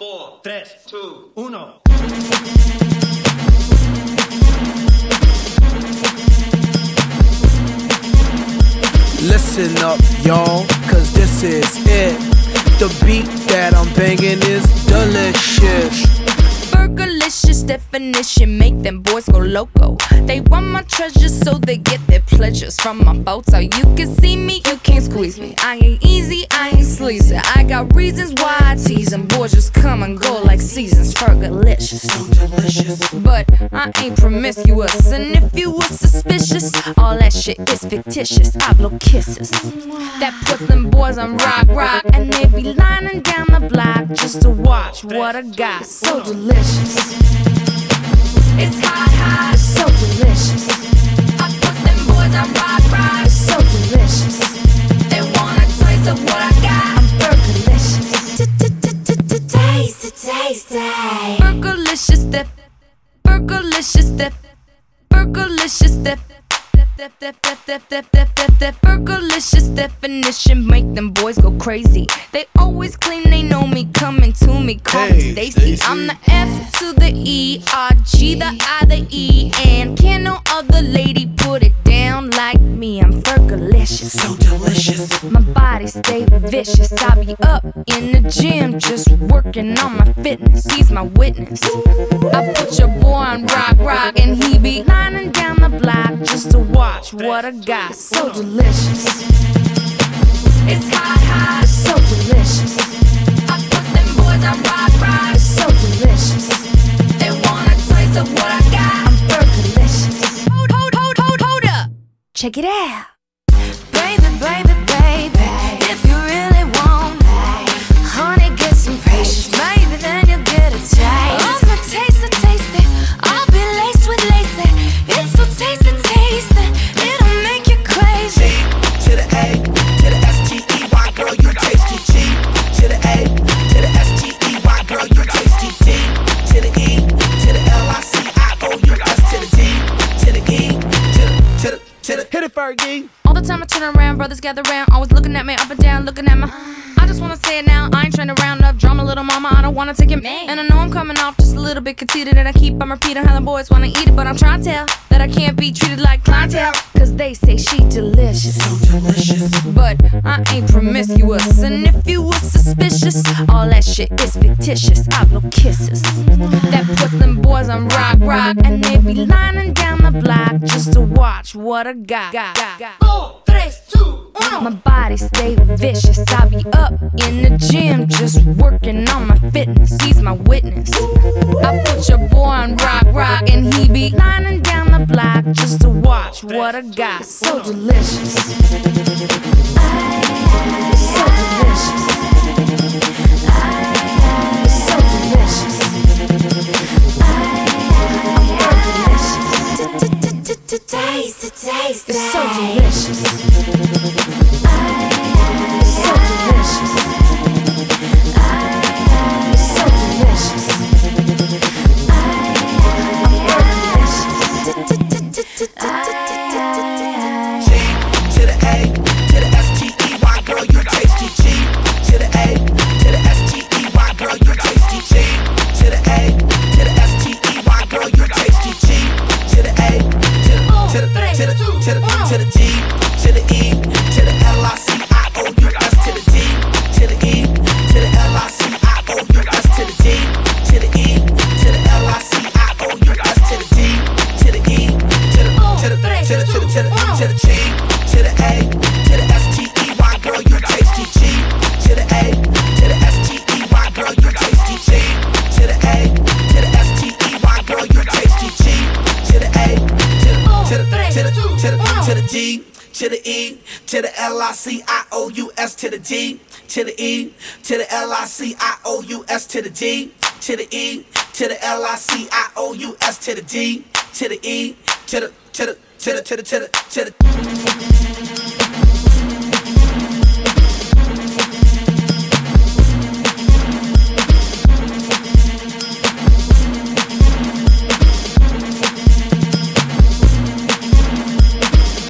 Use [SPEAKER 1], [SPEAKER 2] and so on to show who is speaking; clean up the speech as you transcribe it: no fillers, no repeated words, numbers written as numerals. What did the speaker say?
[SPEAKER 1] 4, 3, 2, 1.
[SPEAKER 2] Listen up, y'all, cause this is it. The beat that I'm banging is delicious.
[SPEAKER 3] Burgerlicious definition, make them boys go loco. They want my treasures so they get their pleasures from my photo. You can see me, you can't squeeze me. I ain't easy, I ain't sleazy. I got reasons why I tease them. Boys just come and go like seasons. Burgerlicious, so delicious. But I ain't promiscuous, and if you were suspicious, all that shit is fictitious. I blow kisses that puts them boys on rock, and they be lining down the block just to watch what I got. So delicious. It's hot, it's so delicious. I put them boys on rock, it's so delicious. They want a taste of what I got. I'm burgerlicious. Taste. Burgerlicious dip. Burgerlicious dip. Burgerlicious dip. Burgerlicious definition, make them boys go crazy. They always claim they know me, coming to me, call me Stacy. I'm the F to the E, R, G, the I, the E, and can no other lady put it down like me. I'm Burgerlicious,
[SPEAKER 2] So delicious.
[SPEAKER 3] my body stay vicious. I be up in the gym, just working on my fitness. He's my witness. I put your boy on rock, and he be lining down the block just to watch what I got. So delicious. It's hot, it's so delicious. I put them boys on rock, it's so delicious. They want a taste of what I got. I'm Burgerlicious. Hold up. Check it out. Baby, if you really want me, honey, get some patience. Maybe then you'll get a taste. Oh, my taste it. I'll be laced with lace. It's so tasty. It'll make you crazy.
[SPEAKER 2] G to the A, to the S-T-E-Y, girl, you tasty. G to the A, to the S-T-E-Y, girl, you tasty. D to the E, to the L-I-C-I-O-U-S, to the D, to the E, to the hit it, Fergie.
[SPEAKER 3] All the time I turn around, brothers gather round, always looking at me up and down, looking at my. I just wanna say it now, I ain't trying to round up drama, little mama, I don't wanna take it. And I know I'm coming off just a little bit conceited, and I keep on repeating how the boys wanna eat it, but I'm trying to tell that I can't be treated like clientele, cause they say she delicious.
[SPEAKER 2] So delicious.
[SPEAKER 3] But I ain't promiscuous, and if you were suspicious, all that shit is fictitious. I blow kisses that puts them boys on rock, and they be lining down the block just to watch what I got.
[SPEAKER 1] 4, 3, 2, 1.
[SPEAKER 3] My body stay vicious. I be up in the gym, just working on my fitness. He's my witness. I put your boy on rock, and he be lining down the block just to watch what I got. So delicious. It's so delicious. It's so delicious. I'm Burgerlicious. Taste. It's so delicious. It's so delicious. It's so delicious. I'm Burgerlicious.
[SPEAKER 2] G to the A, to the S-T-E-Y, girl, you tasty. G to the A, to the S-T-E-Y, girl, you tasty. G to the A, to the S-T-E-Y, girl, you tasty. G to the A, to the D, to the E, to the L-I-C-I-O-U-S, to the D, to the E, to the L-I-C-I-O-U-S, to the D, to the E, to the L-I-C-I-O-U-S, to the D, to the E, to the G, to the A, to the S-T-E-Y, girl, you tasty. G to the A, to the S-T-E-Y, girl, you tasty. G to the A, to the S-T-E-Y, girl, you tasty. G to the A, to the D, to the E, to the L-I-C-I-O-U-S, to the D, to the E, to the L-I-C-I-O-U-S, to the D, to the E, to the L-I-C-I-O-U-S, to the D, to the E, to the